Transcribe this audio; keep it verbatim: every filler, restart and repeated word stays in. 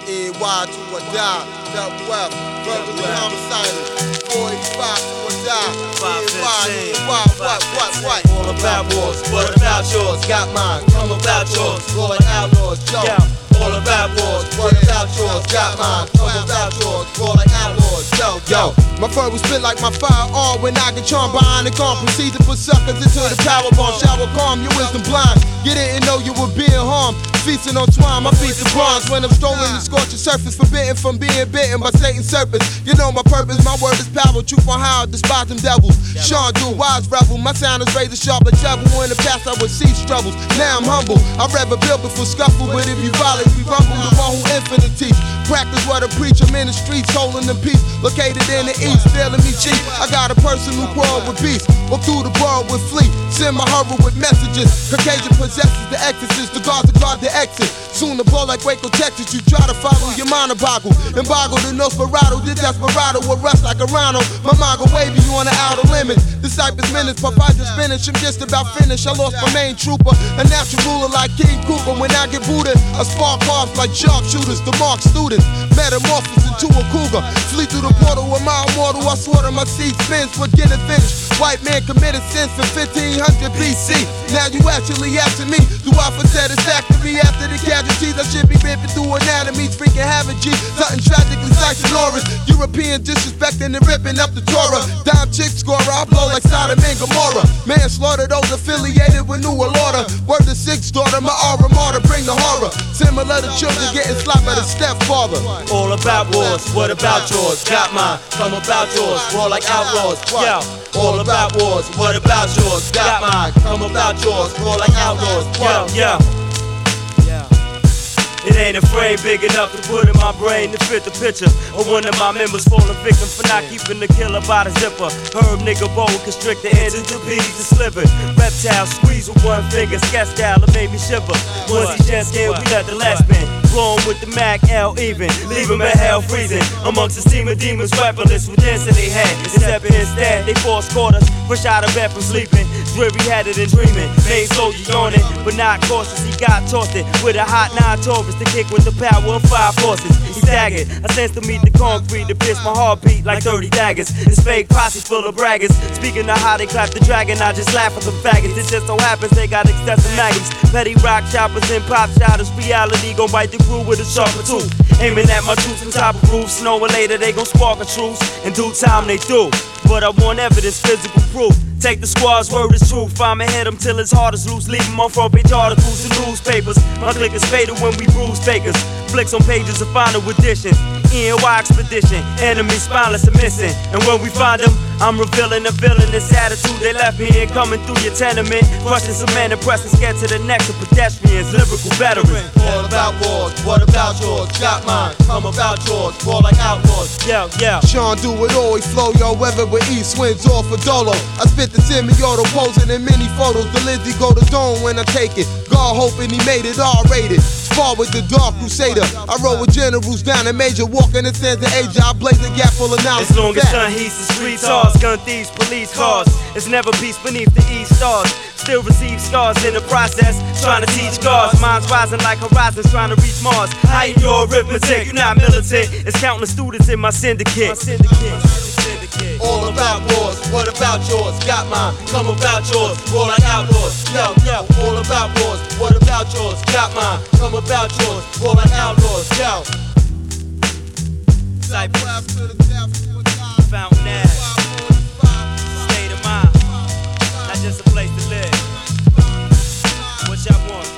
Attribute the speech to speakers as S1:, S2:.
S1: E Y to a die, double F, verbally homicidal, four eighty-five to a die, E Y, E Y, what, what, what? All about wars, what about yours? Got mine, come about yours, roll like outlaws, yo. All about wars, what about yours? Got mine, come about yours, roll like outlaws, yo, yo. My fur was spit like my firearm when I get charmed behind the calm. Proceed to put suckers into the power bomb. Shower calm, your wisdom blind. You didn't know you were being harmed. Feasting on twine, my feet are bronze. When I'm strolling the scorching surface, forbidden from being bitten by Satan's serpents. You know my purpose, my word is power. Truth on how I despise them devils. Sean do wise rebel, my sound is razor sharp like shovel. In the past I would see struggles, now I'm humble. I'd rather build before scuffle, but if you violate, we rumble. The one who infinite teach. Practice what I preach, I'm in the streets, holding the peace. Located in the east, feeling me cheap. I got a person who quarrel with beasts. Walk through the world with fleet. Send my hurry with messages. Caucasian possesses the exorcist. The guards that guard the exit. Soon to blow like Waco, Texas. You try to follow, your mind will boggle. And boggle the Nosferatu. The desperado will rust like a rhino. My mind go wavy, you on the outer limits. The Cypress minutes, Papaya spinach. I'm just about finished. I lost my main trooper. A natural ruler like King Cooper. When I get booted, I spark off like sharpshooters. The mark students. Metamorphosis into a cougar. Flee through the portal with my immortal. I slaughter my seed spins. Forget it, finished. White man committed sins in fifteen hundred B C. Now you actually asking me, do I for satisfactory after the casualties? I should be ripping through anatomies, freaking having G. Something tragically Norris. European disrespecting and ripping up the Torah. Dime chick scorer, I blow like Sodom and Gomorrah. Manslaughter those affiliated with New Order. Word to sixth daughter, my aura martyr, bring the horror. Similar to children getting slapped by the stepfather.
S2: All about wars, what about yours? Got mine, come about yours, roll like outlaws. Yo. All about wars, what about yours? Got mine, come about yours, roll like outlaws. Yo, yo. It ain't a frame big enough to put in my brain to fit the picture of one of my members falling victim for not keeping the killer by the zipper. Herb nigga bow constrictor into the bees and sliver. Reptile squeeze with one finger, sketch style, it made me shiver. Once he just in, we let the last man blow him with the Mac L even, leave him at hell freezing. Amongst the steam of demons, weaponless with this in they had. Except instead, they forced quarters, fresh out of bed from sleeping. Dreary headed and dreaming, main soldier yawning, but not cautious. He got tossed it with a hot nine Taurus to kick with the power of five forces. He staggered, I sensed to meet the concrete to pierce my heartbeat like thirty daggers. His fake posse full of braggers. Speaking of how they clap the dragon, I just laugh at the faggots. It just so happens they got excessive maggots. Petty rock choppers and pop shotters. Reality gon' bite the crew with a sharper tooth. Aiming at my troops on top of roofs. Knowing later they gon' spark a truce. In due time they do. But I want evidence, physical proof. Take the squad's word as truth. I'ma hit him till his heart is loose. Leave him on front page articles and newspapers. My click is fatal when we bruise fakers. Flicks on pages of final edition. E N Y expedition. Enemies spineless and missing. And when we find them, I'm revealing the villainous attitude they left me in. Coming through your tenement. Crushing some men and pressing scared to the neck of pedestrians. Lyrical veterans.
S1: All about wars, what about yours? Got mine, come about yours, roll like outlaws.
S2: Yeah, yeah.
S1: Sean do it always flow, yo, whether with east winds or for Dolo. I spit the semi-auto posing in many photos. The Lizzie go to dome when I take it. God hoping he made it R-rated. Spar with the Dark Crusader. I roll with generals down in major. Walking in Santa Asia, I blaze a gap full of knowledge.
S2: As long as sun heats the streets, ours, gun thieves, police cars. It's never peace beneath the east stars. Still receive scars in the process, trying to teach scars. Minds rising like horizons, trying to reach Mars. Heighten your arithmetic, you're not militant. It's countless students in my syndicate. My syndicate.
S1: All about wars, what about yours? Got mine, come about yours, roll like outlaws. Yo, yo, all about wars, what about yours? Got mine, come about yours, roll like outlaws. Yo.
S2: Cypress, Fountain Ave, state of mind, not just a place to live. What y'all want?